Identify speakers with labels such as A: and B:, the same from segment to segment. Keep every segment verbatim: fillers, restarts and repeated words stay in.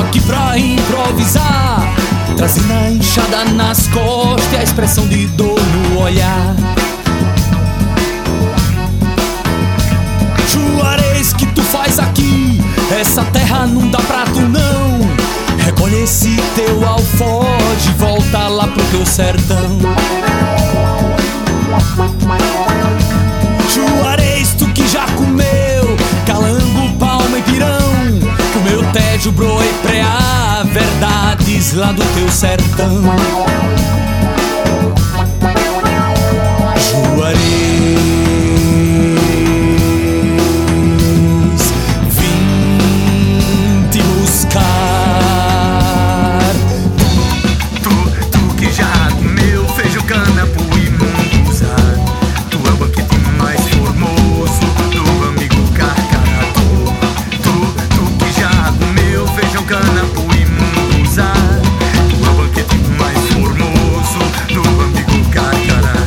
A: aqui pra improvisar, trazendo a enxada nas costas e a expressão de dor no olhar. Juarez, que tu faz aqui? Essa terra não dá pra tu não. Recolhe esse teu alforje, volta lá pro teu sertão. Juarez, tu que já comeu calango, palma e pirão, comeu tédio, broa e preá, verdades lá do teu sertão. Juarez, vim te buscar.
B: Tu, tu, tu que já comeu feijão, canapu e munguza, tu é o banquete mais formoso do amigo Carcará. Tu, tu, tu que já comeu feijão, canapu e munguza, tu é o banquete mais formoso do amigo Carcará.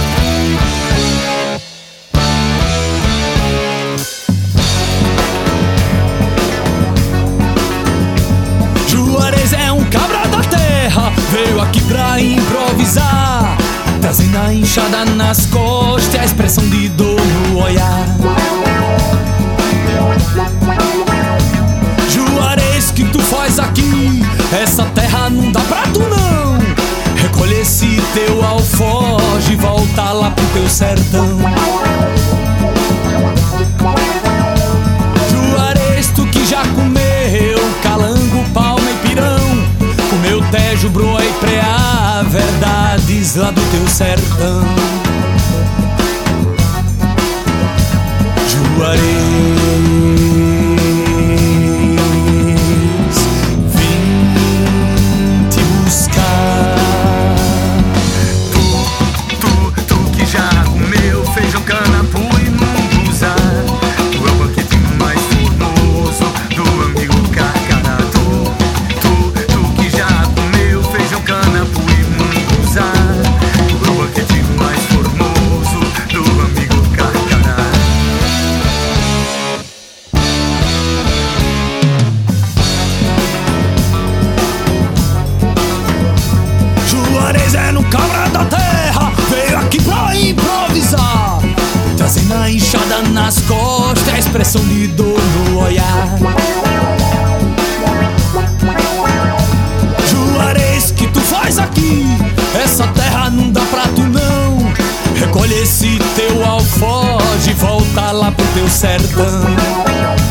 A: Juarez é um cabra da terra, veio aqui pra improvisar, trazendo a enxada nas costas e a expressão de dor no olhar. Juarez, que tu faz aqui? Essa terra não dá pra tu não. Recolhe esse teu alforje e volta lá pro teu sertão. Juarez, tu que já comeu calango, palma e pirão, comeu tédio, broa e preá, verdades lá do teu sertão. Juarez, vim te buscar.
B: Tu, tu, tu que já comeu feijão, canapu e munguza, tu é o banquete mais formoso do amigo Carcará. Tu, tu, tu que já comeu feijão, canapu e munguza, tu é o banquete mais formoso do amigo Carcará.
A: Juarez é no cabra da terra, veio aqui pra improvisar, trazendo a enxada nas costas, a expressão de dor no olhar. Juarez, que tu faz aqui? Essa terra não dá pra tu não. Recolhe esse teu alforje e volta lá pro teu sertão.